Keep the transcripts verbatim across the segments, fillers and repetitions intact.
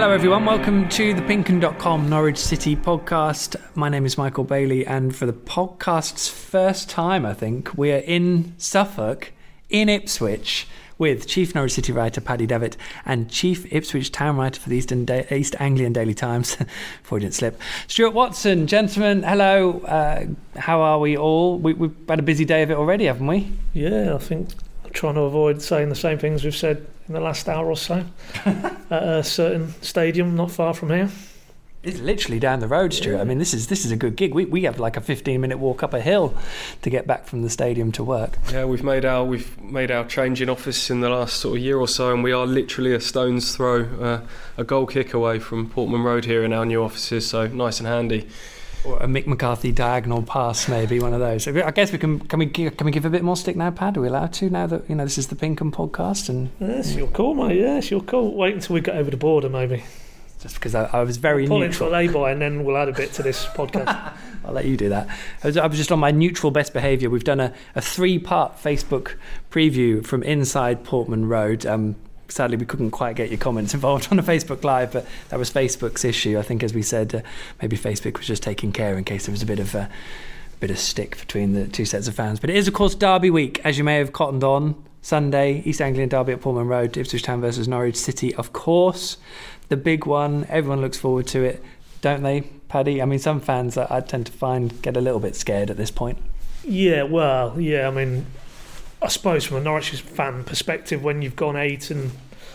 Hello everyone, welcome to the Pinkun dot com Norwich City podcast. My name is Michael Bailey, and for the podcast's first time, I think, we are in Suffolk, in Ipswich, with Chief Norwich City writer Paddy Devitt and Chief Ipswich Town writer for the Eastern da- East Anglian Daily Times, Freudian slip, Stuart Watson. Gentlemen, hello, uh, how are we all? We, we've had a busy day of it already, haven't we? Yeah, I think I'm trying to avoid saying the same things we've said in the last hour or so at a certain stadium not far from here. It's literally down the road, Stuart. I mean, this is this is a good gig. We we have like a fifteen minute walk up a hill to get back from the stadium to work. Yeah, we've made our we've made our change in office in the last sort of year or so, and we are literally a stone's throw, uh, a goal kick away from Portman Road here in our new offices. So nice and handy. Or a Mick McCarthy diagonal pass, maybe one of those. I guess we can. Can we give, can we give a bit more stick now, Pad? Are we allowed to now that you know this is the Pinkun podcast? And yes, you're cool, mate. Yes, you're cool. Wait until we get over the border, maybe. Just because I, I was very Pull neutral. Pull into a lay-by and then we'll add a bit to this podcast. I'll let you do that. I was, I was just on my neutral best behaviour. We've done a, a three-part Facebook preview from inside Portman Road. Um, sadly, we couldn't quite get your comments involved on a Facebook Live, but that was Facebook's issue. I think, as we said, uh, maybe Facebook was just taking care in case there was a bit of a bit of stick between the two sets of fans. But it is, of course, Derby week, as you may have cottoned on. Sunday, East Anglian Derby at Portman Road, Ipswich Town versus Norwich City, of course. The big one, everyone looks forward to it, don't they, Paddy? I mean, some fans I tend to find get a little bit scared at this point. Yeah, well, yeah, I mean, I suppose from a Norwich fan perspective, when you've gone eight and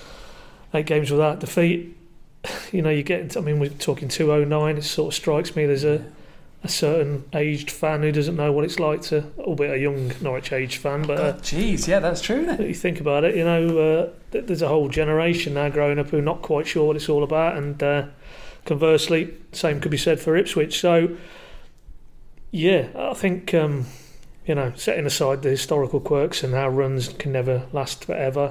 eight games without defeat, you know, you get into, I mean, we're talking two oh nine, it sort of strikes me there's a, a certain aged fan who doesn't know what it's like to, albeit a young Norwich aged fan, but... Uh, Jeez, yeah, that's true, isn't it? You think about it, you know, uh, th- there's a whole generation now growing up who are not quite sure what it's all about, and uh, conversely, same could be said for Ipswich. So, yeah, I think, um, you know, setting aside the historical quirks and how runs can never last forever,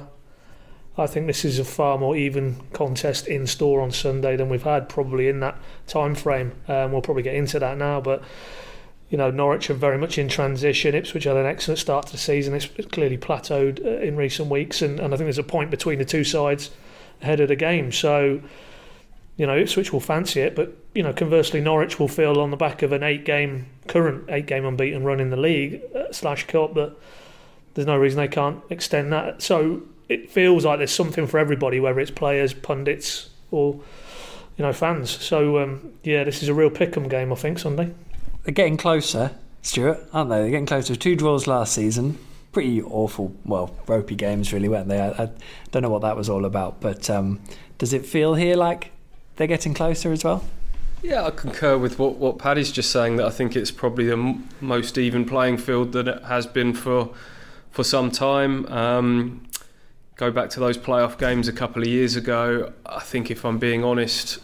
I think this is a far more even contest in store on Sunday than we've had probably in that time frame. Um, we'll probably get into that now, but you know, Norwich are very much in transition. Ipswich had an excellent start to the season. It's clearly plateaued uh, in recent weeks, and, and I think there's a point between the two sides ahead of the game. So, you know, Ipswich will fancy it, but you know, conversely, Norwich will feel on the back of an eight-game current eight-game unbeaten run in the league uh, slash cup that there's no reason they can't extend that. So it feels like there's something for everybody, whether it's players, pundits, or you know, fans. So um, yeah, this is a real pick-em game, I think, Sunday. They're getting closer, Stuart, aren't they? They're getting closer. Two draws last season. Pretty awful, well, ropey games, really, weren't they? I, I don't know what that was all about, but um, does it feel here like they're getting closer as well? Yeah, I concur with what, what Paddy's just saying, that I think it's probably the m- most even playing field that it has been for for some time. Um, go back to those playoff games a couple of years ago, I think if I'm being honest,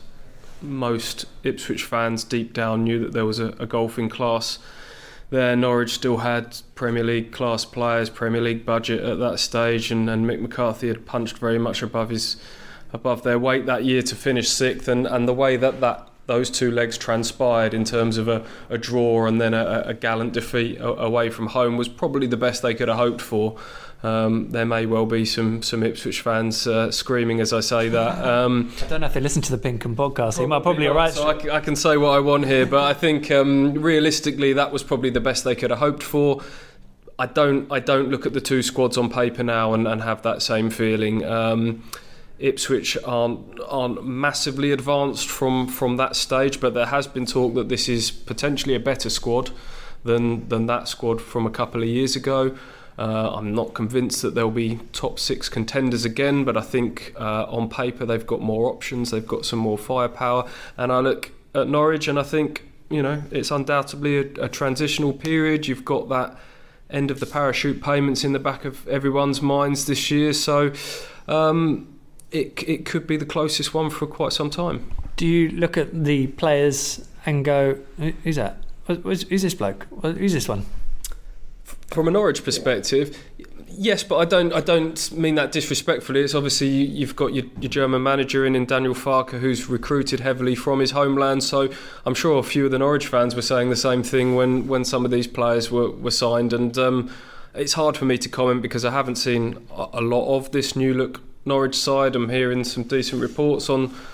most Ipswich fans deep down knew that there was a, a golfing class there. Norwich still had Premier League class players, Premier League budget at that stage, and, and Mick McCarthy had punched very much above his above their weight that year to finish sixth, and, and the way that, that those two legs transpired in terms of a, a draw and then a, a gallant defeat away from home was probably the best they could have hoped for. Um, there may well be some some Ipswich fans uh, screaming as I say that. Um, I don't know if they listen to the Pinkun podcast. They might probably all right. So I, I can say what I want here, but I think um, realistically that was probably the best they could have hoped for. I don't I don't look at the two squads on paper now and, and have that same feeling. Um, Ipswich aren't aren't massively advanced from, from that stage, but there has been talk that this is potentially a better squad than than that squad from a couple of years ago. Uh, I'm not convinced that they'll be top six contenders again, but I think uh, on paper they've got more options, they've got some more firepower, and I look at Norwich and I think, you know, it's undoubtedly a, a transitional period. You've got that end of the parachute payments in the back of everyone's minds this year, so um, it it could be the closest one for quite some time. Do you look at the players and go, who's that? Who's this bloke? Who's this one? From a Norwich perspective, yes, but I don't I don't mean that disrespectfully. It's obviously you, you've got your, your German manager in, in Daniel Farke, who's recruited heavily from his homeland, so I'm sure a few of the Norwich fans were saying the same thing when, when some of these players were, were signed, and um, it's hard for me to comment because I haven't seen a, a lot of this new look Norwich side. I'm hearing some decent reports on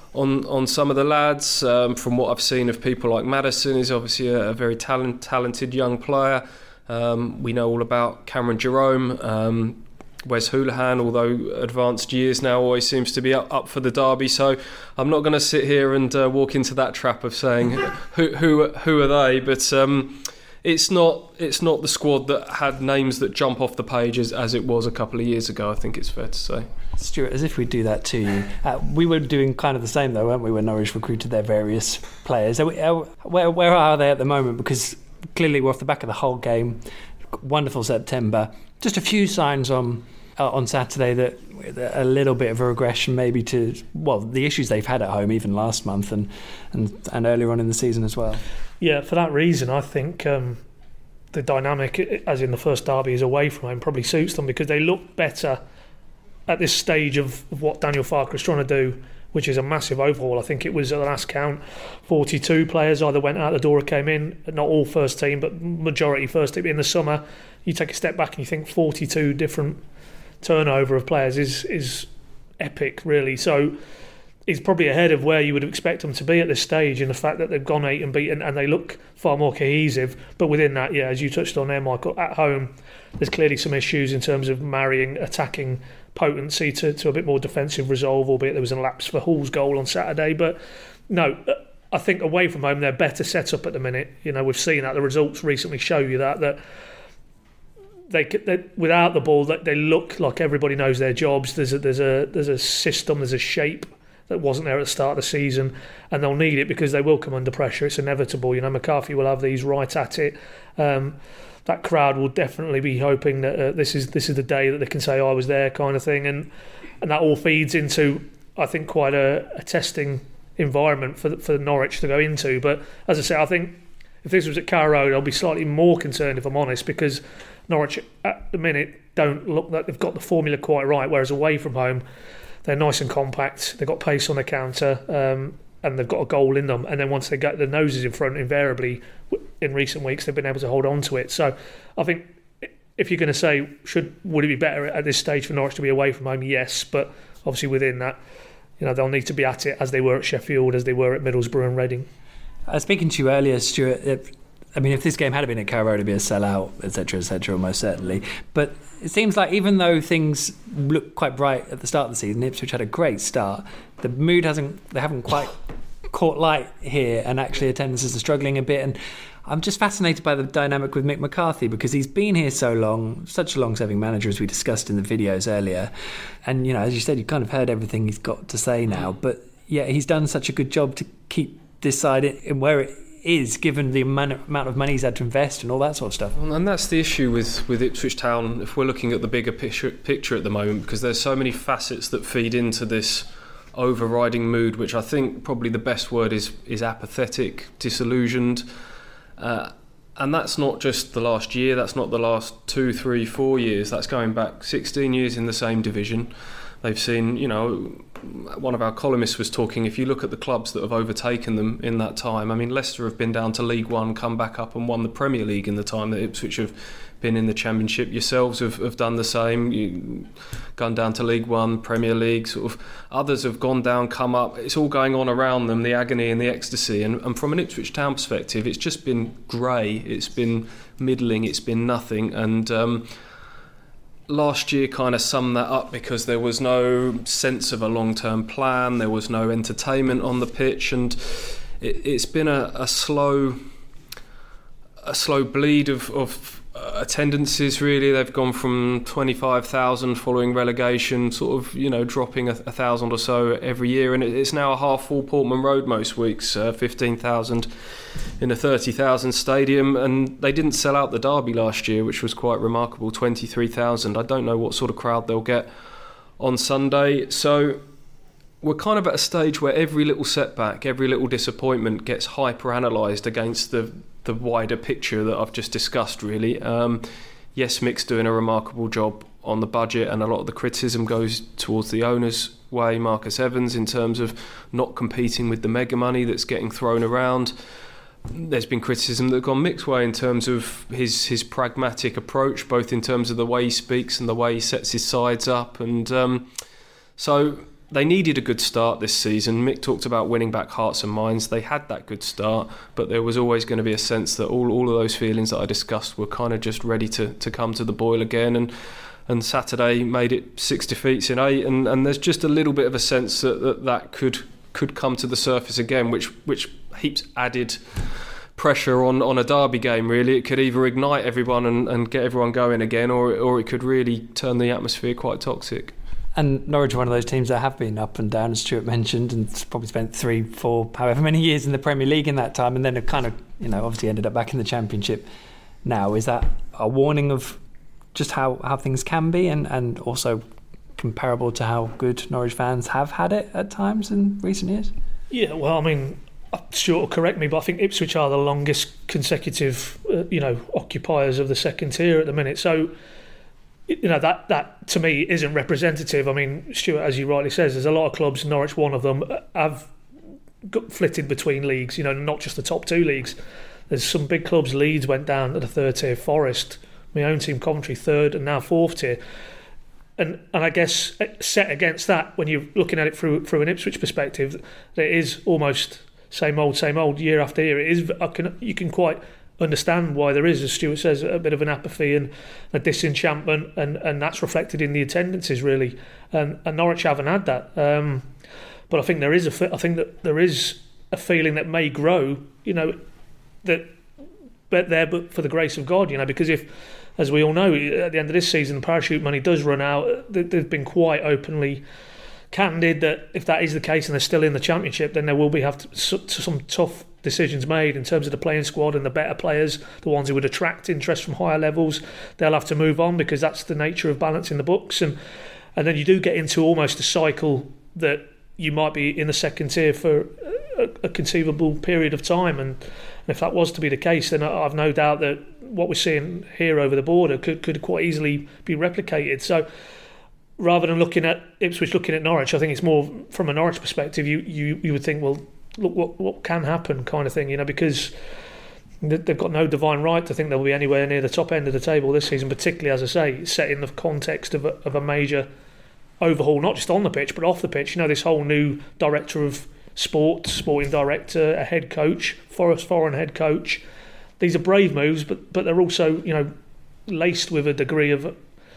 on on some of the lads. Um, from what I've seen of people like Maddison, is obviously a, a very talent, talented young player. Um, we know all about Cameron Jerome. Um, Wes Houlihan, although advanced years now, always seems to be up, up for the derby. So I'm not going to sit here and uh, walk into that trap of saying who who who are they. But um, it's not it's not the squad that had names that jump off the page as, as it was a couple of years ago. I think it's fair to say. Stuart, as if we do that to you. Uh, we were doing kind of the same though, weren't we, when Norwich recruited their various players? Are we, uh, where where are they at the moment? Because clearly we're off the back of the whole game. Wonderful September. Just a few signs on uh, on Saturday that a little bit of a regression maybe to, well, the issues they've had at home even last month and and, and earlier on in the season as well. Yeah, for that reason, I think um, the dynamic, as in the first derby, is away from home probably suits them, because they look better at this stage of, of what Daniel Farke is trying to do, which is a massive overhaul. I think it was at the last count, forty-two players either went out the door or came in. Not all first team, but majority first team. In the summer, you take a step back and you think forty-two different turnover of players is is epic, really. So he's probably ahead of where you would expect them to be at this stage, in the fact that they've gone eight and beaten and they look far more cohesive. But within that, yeah, as you touched on there, Michael, at home there's clearly some issues in terms of marrying attacking potency to, to a bit more defensive resolve, albeit there was a lapse for Hall's goal on Saturday. But no, I think away from home they're better set up at the minute. You know, we've seen that. The results recently show you that that they, they without the ball, that they look like everybody knows their jobs. There's a, there's a there's a system, there's a shape that wasn't there at the start of the season, and they'll need it because they will come under pressure. It's inevitable. You know, McCarthy will have these right at it. Um, that crowd will definitely be hoping that uh, this is this is the day that they can say, oh, I was there, kind of thing, and and that all feeds into, I think, quite a, a testing environment for for Norwich to go into. But as I say, I think if this was at Carrow Road, I'll be slightly more concerned, if I'm honest, because Norwich at the minute don't look like they've got the formula quite right, whereas away from home they're nice and compact, they've got pace on the counter, um, and they've got a goal in them. And then once they get the noses in front, invariably in recent weeks they've been able to hold on to it. So I think if you're going to say, should would it be better at this stage for Norwich to be away from home? Yes, but obviously within that, you know, they'll need to be at it as they were at Sheffield, as they were at Middlesbrough and Reading. I was speaking to you earlier, Stuart. It, I mean, if this game had been at Carrow Road, it'd be a sellout, et cetera, et cetera, almost certainly. But it seems like even though things look quite bright at the start of the season, Ipswich had a great start. The mood hasn't, they haven't quite caught light here, and actually attendances are struggling a bit. And I'm just fascinated by the dynamic with Mick McCarthy, because he's been here so long, such a long-serving manager, as we discussed in the videos earlier. And, you know, as you said, you've kind of heard everything he's got to say now. But yeah, he's done such a good job to keep this side in where it is, given the amount of money he's had to invest and all that sort of stuff. And that's the issue with, with Ipswich Town, if we're looking at the bigger picture, picture at the moment, because there's so many facets that feed into this overriding mood, which I think probably the best word is is apathetic, disillusioned. Uh, and that's not just the last year, that's not the last two, three, four years, that's going back sixteen years in the same division. They've seen, you know, one of our columnists was talking, if you look at the clubs that have overtaken them in that time, I mean, Leicester have been down to League One, come back up and won the Premier League in the time that Ipswich have been in the Championship. Yourselves have, have done the same, you gone down to League One, Premier League, sort of. Others have gone down, come up. It's all going on around them, the agony and the ecstasy. And, and from an Ipswich Town perspective, it's just been grey, it's been middling, it's been nothing. And um, last year kind of summed that up, because there was no sense of a long-term plan, there was no entertainment on the pitch, and it, it's been a, a slow a slow bleed of, of attendances, really. They've gone from twenty-five thousand following relegation, sort of, you know, dropping a, a thousand or so every year, and it, it's now a half full Portman Road most weeks, uh, fifteen thousand in a thirty thousand stadium, and they didn't sell out the derby last year, which was quite remarkable, twenty-three thousand. I don't know what sort of crowd they'll get on Sunday. So we're kind of at a stage where every little setback, every little disappointment gets hyper-analysed against the the wider picture that I've just discussed, really. Um, yes, Mick's doing a remarkable job on the budget, and a lot of the criticism goes towards the owner's way, Marcus Evans, in terms of not competing with the mega money that's getting thrown around. There's been criticism that's gone Mick's way in terms of his his pragmatic approach, both in terms of the way he speaks and the way he sets his sides up. And um, so they needed a good start this season. Mick talked about winning back hearts and minds. They had that good start, but there was always going to be a sense that all, all of those feelings that I discussed were kind of just ready to, to come to the boil again. And and Saturday made it six defeats in eight, and, and there's just a little bit of a sense that that, that could could come to the surface again, which which heaps added pressure on, on a derby game, really. It could either ignite everyone and, and get everyone going again, or or it could really turn the atmosphere quite toxic. And Norwich are one of those teams that have been up and down, as Stuart mentioned, and probably spent three, four, however many years in the Premier League in that time, and then have kind of, you know, obviously ended up back in the Championship now. Is that a warning of just how, how things can be, and, and also comparable to how good Norwich fans have had it at times in recent years? Yeah, well, I mean, Stuart will correct me, but I think Ipswich are the longest consecutive, uh, you know, occupiers of the second tier at the minute. So, you know, that, that to me isn't representative. I mean, Stuart, as he rightly says, there's a lot of clubs, Norwich one of them, have got flitted between leagues, you know, not just the top two leagues. There's some big clubs. Leeds went down to the third tier, Forest, my own team Coventry third and now fourth tier. And and I guess set against that, when you're looking at it through through an Ipswich perspective, it is almost same old, same old year after year. It is, I can, you can quite understand why there is, as Stuart says, a bit of an apathy and a disenchantment, and, and that's reflected in the attendances, really. And, and Norwich haven't had that. Um, but I think there is a, I think that there is a feeling that may grow, you know, that but there, but for the grace of God, you know, because if, as we all know, at the end of this season, the parachute money does run out. They've been quite openly candid that if that is the case and they're still in the Championship, then there will be have to, some tough decisions made in terms of the playing squad, and the better players, the ones who would attract interest from higher levels, they'll have to move on, because that's the nature of balancing the books. And and then you do get into almost a cycle that you might be in the second tier for a, a conceivable period of time. And, and if that was to be the case, then I've no doubt that what we're seeing here over the border could, could quite easily be replicated. So rather than looking at Ipswich looking at Norwich, I think it's more from a Norwich perspective, you, you, you would think, well, look what what can happen, kind of thing, you know, because they've got no divine right to think they'll be anywhere near the top end of the table this season, particularly, as I say, set in the context of a, of a major overhaul, not just on the pitch but off the pitch. You know, this whole new director of sport, sporting director, a head coach, Forest foreign head coach. These are brave moves, but but they're also, you know, laced with a degree of,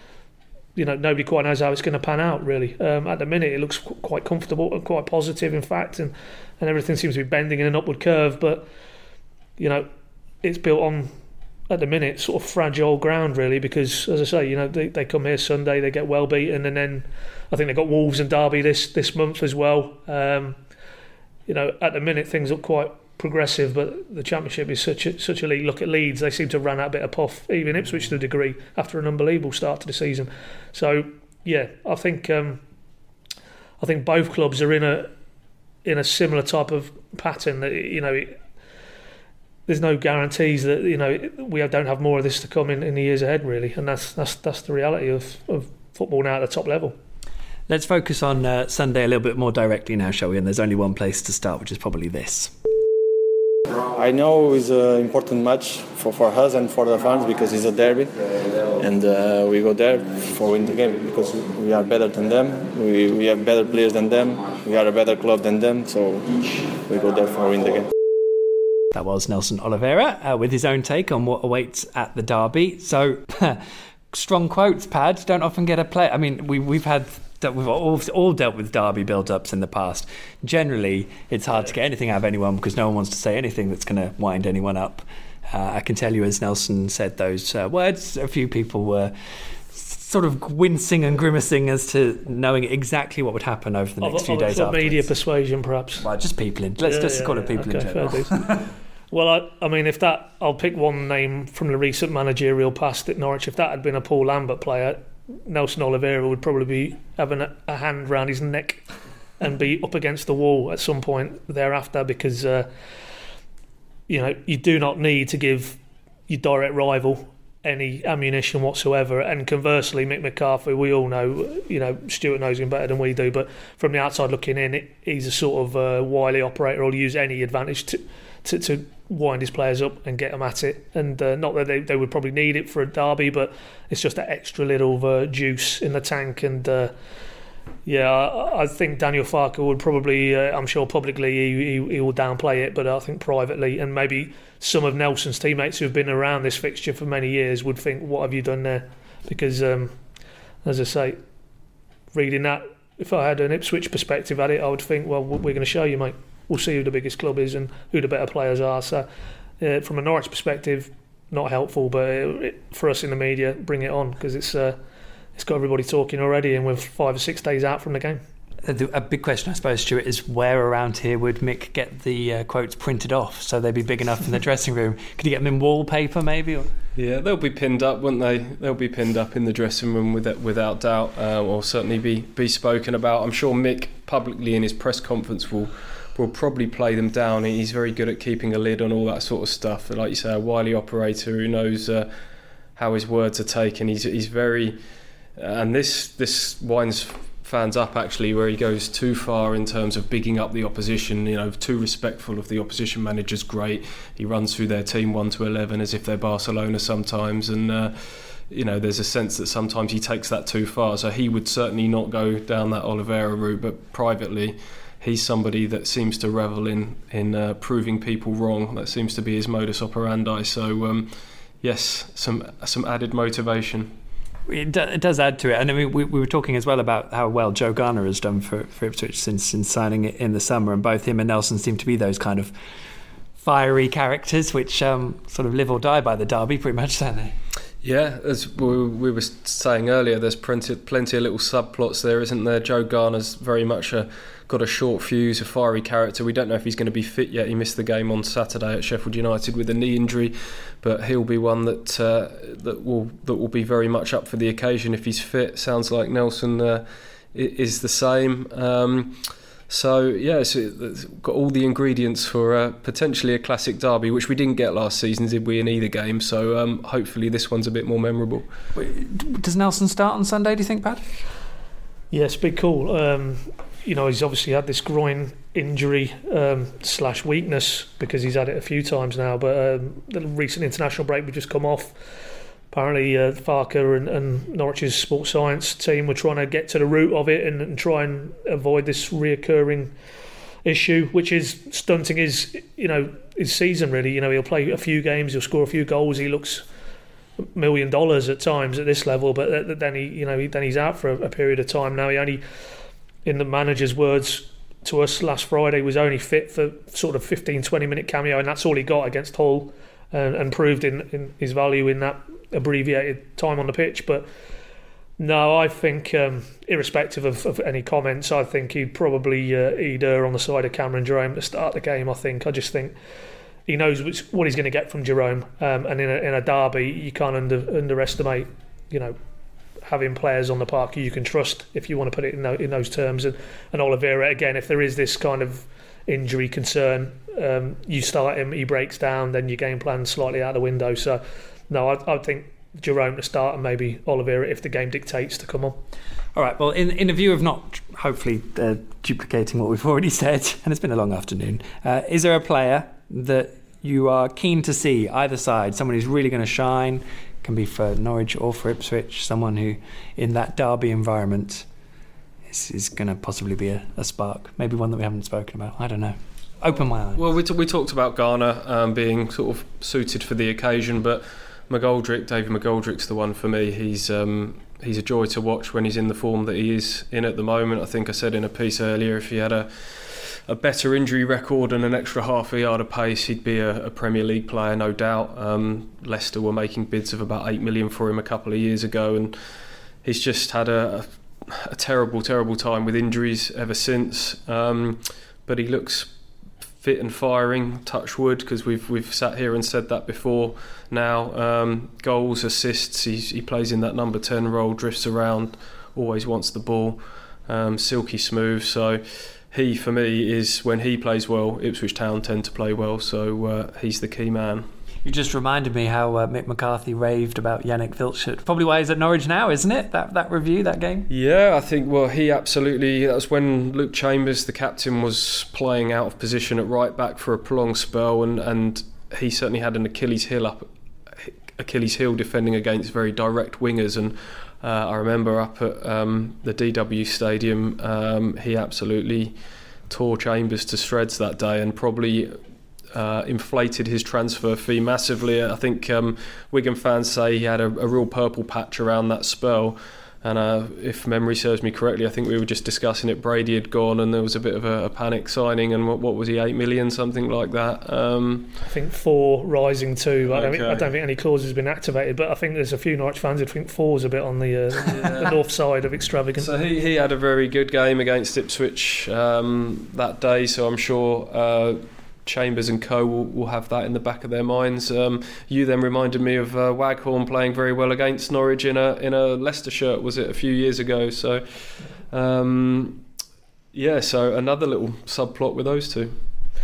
you know, nobody quite knows how it's going to pan out, really. Um, at the minute, it looks qu- quite comfortable and quite positive, in fact, and, and everything seems to be bending in an upward curve. But, you know, it's built on, at the minute, sort of fragile ground, really, because, as I say, you know, they, they come here Sunday, they get well beaten, and then I think they've got Wolves and Derby this, this month as well. Um, you know, at the minute, things look quite progressive, but the Championship is such a, such a league. Look at Leeds, they seem to have run out a bit of puff, even Ipswich to a degree, after an unbelievable start to the season. So yeah, I think um, I think both clubs are in a in a similar type of pattern that, you know, it, there's no guarantees that, you know, we don't have more of this to come in, in the years ahead, really, and that's that's that's the reality of, of football now at the top level. Let's focus on uh, Sunday a little bit more directly now, shall we? And there's only one place to start, which is probably this. I know it's an important match for, for us and for the fans, because it's a derby, and uh, we go there for win the game because we are better than them, we, we have better players than them, we are a better club than them, so we go there for win the game. That was Nelson Oliveira uh, with his own take on what awaits at the derby. So, strong quotes, Pad. Don't often get a play. I mean, we, we've had... that we've all, all dealt with derby build-ups in the past. Generally, it's hard to get anything out of anyone because no one wants to say anything that's going to wind anyone up. Uh, I can tell you, as Nelson said those uh, words, a few people were sort of wincing and grimacing as to knowing exactly what would happen over the next of, few of days afterwards. Media persuasion, perhaps. Well, just people in. Let's yeah, just yeah, call yeah. it people okay, in general. Well, I, I mean, if that, I'll pick one name from the recent managerial past at Norwich. If that had been a Paul Lambert player, Nelson Oliveira would probably be having a, a hand round his neck and be up against the wall at some point thereafter, because uh, you know, you do not need to give your direct rival any ammunition whatsoever. And conversely, Mick McCarthy, we all know, you know, Stuart knows him better than we do, but from the outside looking in, it, he's a sort of uh, wily operator who'll use any advantage to, to, to wind his players up and get them at it. And uh, not that they, they would probably need it for a derby, but it's just that extra little uh, juice in the tank. And uh, Yeah, I, I think Daniel Farke would probably, uh, I'm sure publicly he, he, he will downplay it, but I think privately, and maybe some of Nelson's teammates who have been around this fixture for many years would think, what have you done there? Because, um, as I say, reading that, if I had an Ipswich perspective at it, I would think, well, we're going to show you, mate. We'll see who the biggest club is and who the better players are. So, uh, from a Norwich perspective, not helpful, but it, it, for us in the media, bring it on, because it's uh, it's got everybody talking already, and we're five or six days out from the game. A big question, I suppose, Stuart, is where around here would Mick get the uh, quotes printed off so they'd be big enough in the dressing room? Could you get them in wallpaper, maybe? Or? Yeah, they'll be pinned up, won't they? They'll be pinned up in the dressing room with, without doubt, uh, or certainly be, be spoken about. I'm sure Mick publicly in his press conference will will probably play them down. He's very good at keeping a lid on all that sort of stuff. Like you say, a wily operator who knows uh, how his words are taken. He's he's very, uh, and this this winds fans up actually, where he goes too far in terms of bigging up the opposition, you know, too respectful of the opposition manager's great. He runs through their team one to eleven as if they're Barcelona sometimes, and uh, you know, there's a sense that sometimes he takes that too far. So he would certainly not go down that Oliveira route, but privately he's somebody that seems to revel in in uh, proving people wrong. That seems to be his modus operandi. So um, yes, some some added motivation. It, do, it does add to it, and I mean, we, we were talking as well about how well Joe Garner has done for, for Ipswich since, since signing it in the summer, and both him and Nelson seem to be those kind of fiery characters which um, sort of live or die by the derby, pretty much, don't they? Yeah, as we, we were saying earlier, there's plenty, plenty of little subplots there, isn't there? Joe Garner's very much a, got a short fuse, a fiery character. We don't know if he's going to be fit yet. He missed the game on Saturday at Sheffield United with a knee injury, but he'll be one that uh, that will that will be very much up for the occasion if he's fit. Sounds like Nelson uh, is the same. Um, So, yeah, so it's got all the ingredients for uh, potentially a classic derby, which we didn't get last season, did we, in either game? So um, hopefully this one's a bit more memorable. Does Nelson start on Sunday, do you think, Pat? Yes, big call. Um, you know, he's obviously had this groin injury um, slash weakness because he's had it a few times now, but um, the recent international break we've just come off, apparently uh, Farke and, and Norwich's sports science team were trying to get to the root of it and, and try and avoid this reoccurring issue, which is stunting his, you know, his season really. You know, he'll play a few games, he'll score a few goals, he looks a million dollars at times at this level, but then he, you know, then he's out for a, a period of time now. He only, in the manager's words to us last Friday, was only fit for sort of fifteen, twenty minute cameo, and that's all he got against Hull, and, and proved in, in his value in that abbreviated time on the pitch. But no, I think um, irrespective of, of any comments, I think he'd probably uh, he'd err on the side of Cameron Jerome to start the game. I think I just think he knows which, what he's going to get from Jerome, um, and in a, in a derby you can't under, underestimate, you know, having players on the park who you can trust, if you want to put it in, in those terms. And, and Oliveira, again, if there is this kind of injury concern, um, you start him, he breaks down, then your game plan's slightly out the window. So no, I, I think Jerome to start and maybe Oliveira if the game dictates to come on. All right, well, in, in a view of not hopefully uh, duplicating what we've already said, and it's been a long afternoon, uh, is there a player that you are keen to see either side, someone who's really going to shine, can be for Norwich or for Ipswich, someone who in that derby environment is, is going to possibly be a, a spark, maybe one that we haven't spoken about? I don't know. Open my eyes. Well, we, t- we talked about Garner um, being sort of suited for the occasion, but McGoldrick, David McGoldrick's the one for me. He's um, he's a joy to watch when he's in the form that he is in at the moment. I think I said in a piece earlier, if he had a a better injury record and an extra half a yard of pace, he'd be a, a Premier League player, no doubt. Um, Leicester were making bids of about eight million for him a couple of years ago, and he's just had a, a, a terrible, terrible time with injuries ever since. Um, but he looks fit and firing, touch wood, because we've we've sat here and said that before now. Um, goals, assists, he's, he plays in that number ten role, drifts around, always wants the ball, um, silky smooth. So he, for me, is, when he plays well, Ipswich Town tend to play well, so uh, he's the key man. You just reminded me how uh, Mick McCarthy raved about Yannick Vilchet. Probably why he's at Norwich now, isn't it? That that review, that game? Yeah, I think, well, he absolutely... That was when Luke Chambers, the captain, was playing out of position at right back for a prolonged spell, and, and he certainly had an Achilles heel up Achilles' heel defending against very direct wingers, and uh, I remember up at um, the D W Stadium, um, he absolutely tore Chambers to shreds that day, and probably uh, inflated his transfer fee massively. I think um, Wigan fans say he had a, a real purple patch around that spell. And uh, if memory serves me correctly, I think we were just discussing it. Brady had gone, and there was a bit of a, a panic signing. And what, what was he, eight million, something like that? Um, I think four, rising two. I, don't okay. think, I don't think any clause has been activated, but I think there's a few Norwich fans who think four's a bit on the, uh, yeah. the north side of extravagant. So he, he had a very good game against Ipswich um, that day. So I'm sure uh, Chambers and co will, will have that in the back of their minds. Um, you then reminded me of uh, Waghorn playing very well against Norwich in a in a Leicester shirt, was it, a few years ago? So um, yeah, so another little subplot with those two.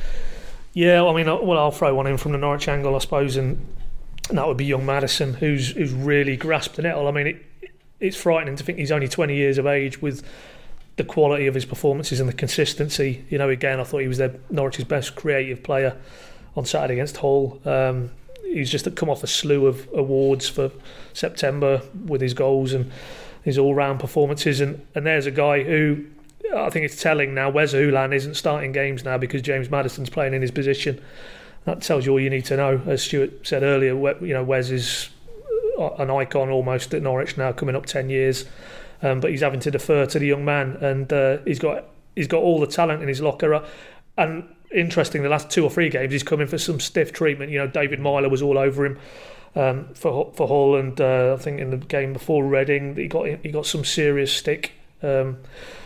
Yeah, I mean, well, I'll throw one in from the Norwich angle, I suppose, and that would be young Maddison, who's who's really grasped the nettle. I mean, it, it's frightening to think he's only twenty years of age with the quality of his performances and the consistency. You know, again, I thought he was their Norwich's best creative player on Saturday against Hull. Um, he's just come off a slew of awards for September with his goals and his all-round performances. And, and there's a guy who, I think it's telling now, Wes Ulan isn't starting games now because James Maddison's playing in his position. That tells you all you need to know. As Stuart said earlier, you know, Wes is an icon almost at Norwich now, coming up ten years. Um, but he's having to defer to the young man, and uh, he's got he's got all the talent in his locker. And interesting, the last two or three games he's coming for some stiff treatment. You know, David Myler was all over him um, for for Hull, and uh, I think in the game before Reading he got he got some serious stick um,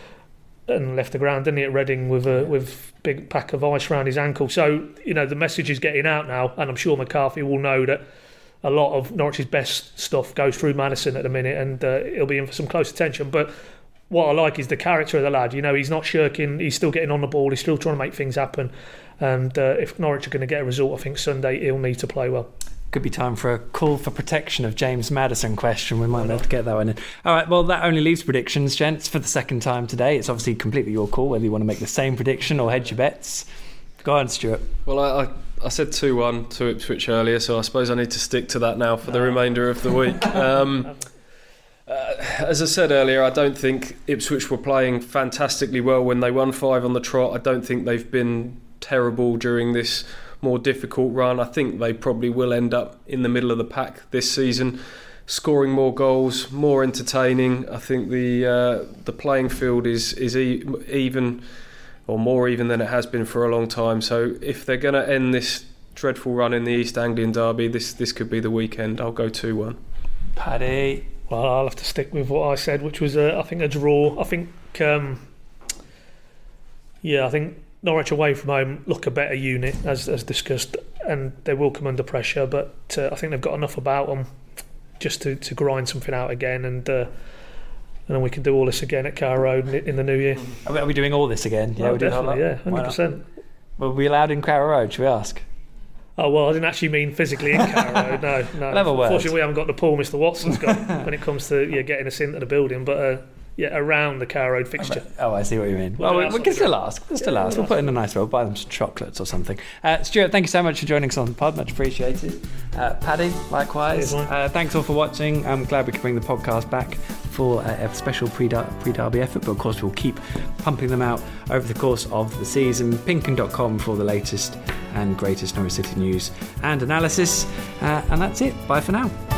and left the ground, didn't he, at Reading with a with big pack of ice around his ankle. So you know the message is getting out now, and I'm sure McCarthy will know that a lot of Norwich's best stuff goes through Maddison at the minute, and uh, he'll be in for some close attention. But what I like is the character of the lad. You know, he's not shirking, he's still getting on the ball, he's still trying to make things happen. And uh, if Norwich are going to get a result, I think Sunday he'll need to play well. Could be time for a call for protection of James Maddison question. We might be able to get that one in. All right, well, that only leaves predictions, gents, for the second time today. It's obviously completely your call whether you want to make the same prediction or hedge your bets. Go on, Stuart. Well, I, I, I said two one to Ipswich earlier, so I suppose I need to stick to that now for the remainder of the week. Um, uh, as I said earlier, I don't think Ipswich were playing fantastically well when they won five on the trot. I don't think they've been terrible during this more difficult run. I think they probably will end up in the middle of the pack this season, scoring more goals, more entertaining. I think the uh, the playing field is is e- even... or more even than it has been for a long time. So if they're going to end this dreadful run in the East Anglian derby, this this could be the weekend. I'll go two one. Paddy? Well, I'll have to stick with what I said, which was, uh, I think, a draw. I think, um, yeah, I think Norwich away from home look a better unit, as, as discussed, and they will come under pressure, but uh, I think they've got enough about them just to, to grind something out again, and uh, and then we can do all this again at Carrow Road in the new year. Are we, are we doing all this again? Yeah, oh, we do definitely, yeah, one hundred percent. Were we allowed in Carrow Road, should we ask? Oh, well, I didn't actually mean physically in Carrow Road, no. no. Clever word. Unfortunately, we haven't got the pull Mister Watson's got when it comes to yeah, getting us into the building, but uh, yeah, around the Carrow Road fixture. Oh, I see what you mean. Well, Well, we, we can still ask. We'll still Yeah, ask. we'll We'll put in a nice roll, buy them some chocolates or something. Uh, Stuart, thank you so much for joining us on the pod. Much appreciated. Uh, Paddy, likewise. Cheers, Uh, thanks all for watching. I'm glad we could bring the podcast back for a, a special pre-derby effort, but of course we'll keep pumping them out over the course of the season. Pinken dot com for the latest and greatest Norwich City news and analysis. Uh, and that's it. Bye for now.